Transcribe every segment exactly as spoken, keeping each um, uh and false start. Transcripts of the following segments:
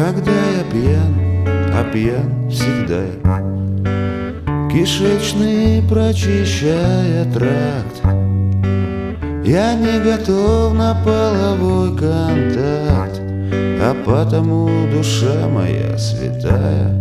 Когда я пьян, а пьян всегда я, кишечный прочищая тракт, я не готов на половой контакт, а потому душа моя святая.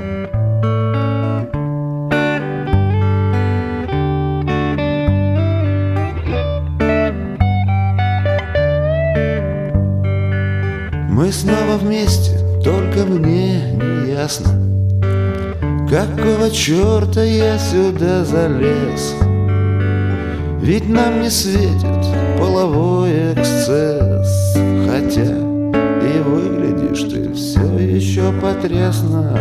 Мы снова вместе, только мне не ясно, какого черта я сюда залез. Ведь нам не светит половой эксцесс, хотя и выглядишь ты все еще потрясно.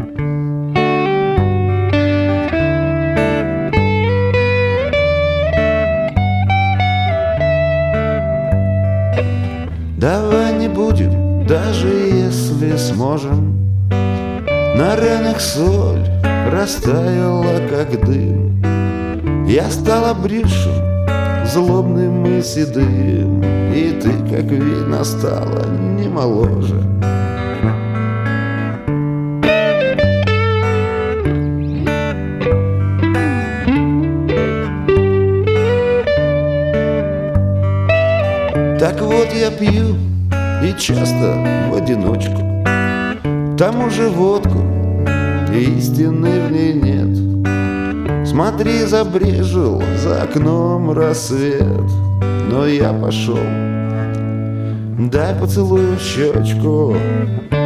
Давай не будем, даже если сможем, на ранах соль растаяла, как дым. Я стал обрюшим, злобным и седым, и ты, как видно, стала не моложе. Так вот я пью, и часто в одиночку, тому же водку, и истины в ней нет. Смотри, забрежил за окном рассвет, но я пошел. Дай поцелую в щечку.